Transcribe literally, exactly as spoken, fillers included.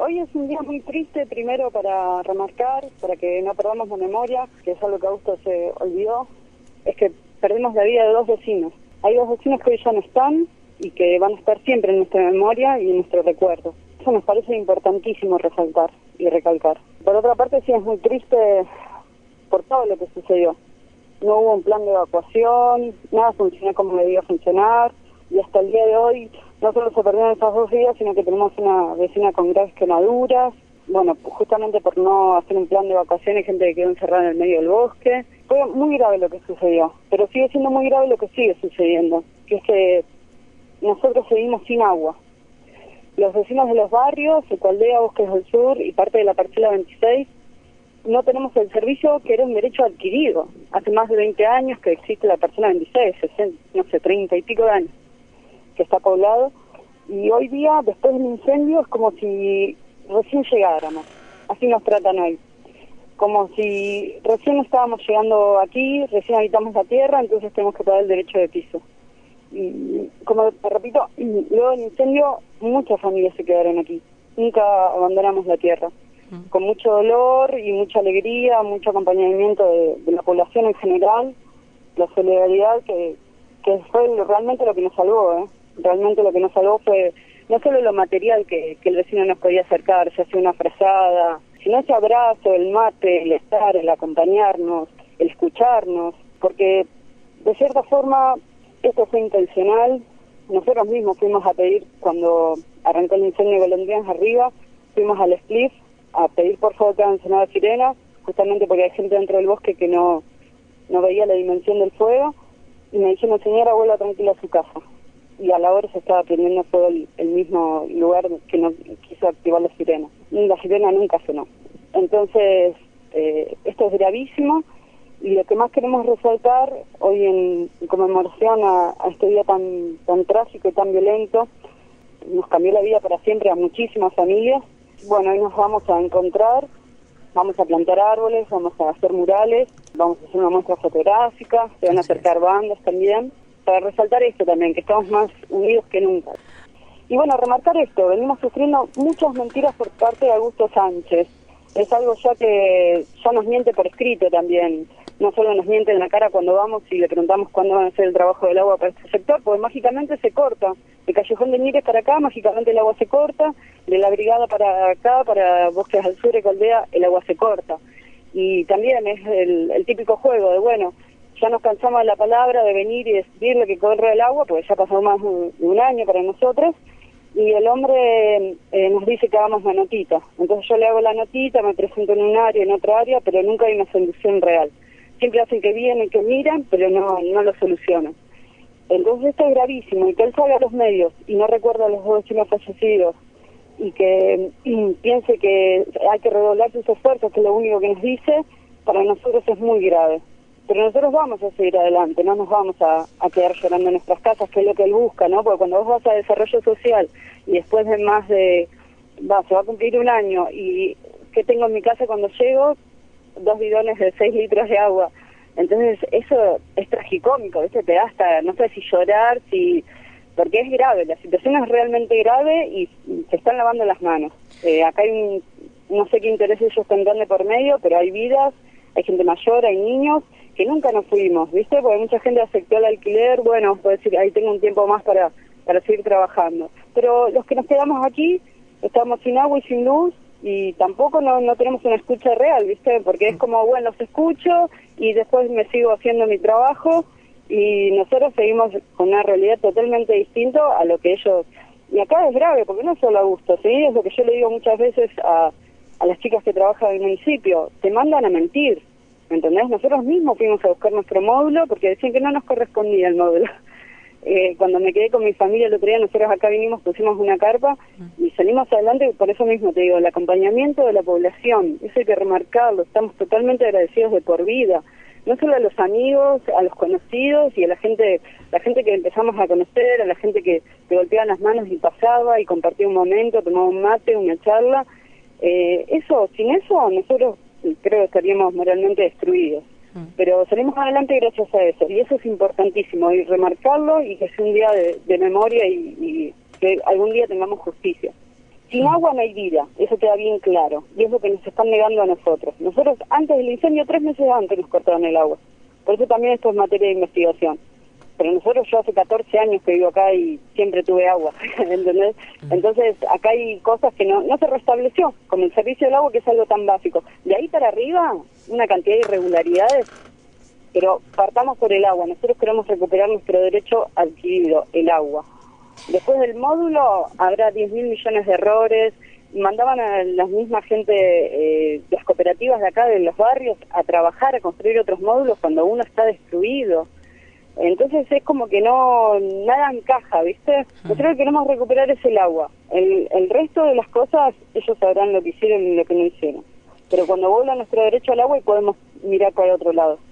Hoy es un día muy triste, primero para remarcar, para que no perdamos la memoria, que es algo que Augusto se olvidó, es que perdimos la vida de dos vecinos. Hay dos vecinos que hoy ya no están y que van a estar siempre en nuestra memoria y en nuestro recuerdo. Eso nos parece importantísimo resaltar y recalcar. Por otra parte, sí es muy triste por todo lo que sucedió. No hubo un plan de evacuación, nada funcionó como debía funcionar, y hasta el día de hoy no solo se perdieron esas dos vidas, sino que tenemos una vecina con graves quemaduras. Bueno, justamente por no hacer un plan de evacuación hay gente que quedó encerrada en el medio del bosque. Fue muy grave lo que sucedió, pero sigue siendo muy grave lo que sigue sucediendo, que es que nosotros seguimos sin agua. Los vecinos de los barrios, Ecoaldea, Bosques del Sur y parte de la parcela veintiséis, no tenemos el servicio que era un derecho adquirido. Hace más de veinte años que existe la parcela veintiséis, sesenta, no sé, treinta y pico de años que está poblado, y hoy día, después del incendio, es como si recién llegáramos. Así nos tratan hoy. Como si recién estábamos llegando aquí, recién habitamos la tierra, entonces tenemos que pagar el derecho de piso. Y como te repito, luego del incendio, muchas familias se quedaron aquí. Nunca abandonamos la tierra. Con mucho dolor y mucha alegría, mucho acompañamiento de, de la población en general, la solidaridad que, que fue realmente lo que nos salvó, ¿eh? Realmente lo que nos salvó fue no solo lo material que, que el vecino nos podía acercar, ya sea una frazada, sino ese abrazo, el mate, el estar, el acompañarnos, el escucharnos, porque de cierta forma esto fue intencional. Nosotros mismos fuimos a pedir, cuando arrancó el incendio de Golondrinas arriba, fuimos al Spliff a pedir por favor que hagan sonar sirenas, justamente porque hay gente dentro del bosque que no, no veía la dimensión del fuego, y me dijeron, señora, vuelva tranquila a su casa. Y a la hora se estaba prendiendo fuego el, el mismo lugar que no quiso activar la sirena. Y la sirena nunca sonó. Entonces, eh, esto es gravísimo, y lo que más queremos resaltar hoy en, en conmemoración a, a este día tan, tan trágico y tan violento, nos cambió la vida para siempre a muchísimas familias. Bueno, hoy nos vamos a encontrar, vamos a plantar árboles, vamos a hacer murales, vamos a hacer una muestra fotográfica, se van a acercar bandas también, para resaltar esto también, que estamos más unidos que nunca. Y bueno, remarcar esto, venimos sufriendo muchas mentiras por parte de Augusto Sánchez. Es algo ya que ya nos miente por escrito también. No solo nos miente en la cara cuando vamos y le preguntamos cuándo van a hacer el trabajo del agua para este sector, porque mágicamente se corta. De Callejón de Ñires para acá, mágicamente el agua se corta. De la Brigada para acá, para Bosques del Sur y Ecoaldea, el agua se corta. Y también es el, el típico juego de, bueno, ya nos cansamos de la palabra, de venir y decirle que corre el agua, porque ya pasó más de un, de un año para nosotros, y el hombre eh, nos dice que hagamos la notita. Entonces yo le hago la notita, me presento en un área, en otra área, pero nunca hay una solución real. Siempre hacen que vienen, que miran, pero no, no lo solucionan. Entonces esto es gravísimo, y que él salga a los medios y no recuerda a los dos vecinos fallecidos, y que y piense que hay que redoblar sus esfuerzos, que es lo único que nos dice, para nosotros es muy grave. Pero nosotros vamos a seguir adelante, no nos vamos a, a quedar llorando en nuestras casas, que es lo que él busca, ¿no? Porque cuando vos vas a desarrollo social y después de más de, va, se va a cumplir un año, y ¿qué tengo en mi casa cuando llego? Dos bidones de seis litros de agua. Entonces eso es tragicómico, ¿viste? Te da hasta, no sé si llorar, si porque es grave, la situación es realmente grave y se están lavando las manos. Eh, acá hay un, no sé qué interés ellos tendrán de por medio, pero hay vidas, hay gente mayor, hay niños, que nunca nos fuimos, ¿viste? Porque mucha gente aceptó el alquiler, bueno, puede decir, ahí tengo un tiempo más para, para seguir trabajando. Pero los que nos quedamos aquí, estamos sin agua y sin luz, y tampoco no, no tenemos una escucha real, ¿viste? Porque es como, bueno, los escucho y después me sigo haciendo mi trabajo, y nosotros seguimos con una realidad totalmente distinta a lo que ellos... Y acá es grave, porque no es solo Augusto, ¿sí? Es lo que yo le digo muchas veces a, a las chicas que trabajan en el municipio, te mandan a mentir, ¿me entendés? Nosotros mismos fuimos a buscar nuestro módulo porque decían que no nos correspondía el módulo. Eh, cuando me quedé con mi familia el otro día, nosotros acá vinimos, pusimos una carpa y salimos adelante. Por eso mismo te digo, el acompañamiento de la población, eso hay que remarcarlo, estamos totalmente agradecidos de por vida, no solo a los amigos, a los conocidos y a la gente, la gente que empezamos a conocer, a la gente que te golpeaba las manos y pasaba y compartía un momento, tomaba un mate, una charla. Eh, eso, sin eso nosotros creo que estaríamos moralmente destruidos. Pero salimos adelante gracias a eso, y eso es importantísimo, y remarcarlo, y que sea un día de, de memoria y, y que algún día tengamos justicia. Sin agua no hay vida, eso queda bien claro, y es lo que nos están negando a nosotros. Nosotros, antes del incendio, tres meses antes nos cortaron el agua. Por eso también esto es materia de investigación. Pero nosotros, yo hace catorce años que vivo acá y siempre tuve agua, ¿entendés? Entonces, acá hay cosas que no, no se restableció, como el servicio del agua, que es algo tan básico. De ahí para arriba, una cantidad de irregularidades, pero partamos por el agua. Nosotros queremos recuperar nuestro derecho adquirido, el agua. Después del módulo, habrá diez mil millones de errores. Mandaban a la misma gente, eh, las cooperativas de acá, de los barrios, a trabajar, a construir otros módulos cuando uno está destruido. Entonces es como que no, nada encaja, ¿viste? Nosotros lo que queremos recuperar es el agua. El, el resto de las cosas, ellos sabrán lo que hicieron y lo que no hicieron. Pero cuando vuelva nuestro derecho al agua y podemos mirar para otro lado.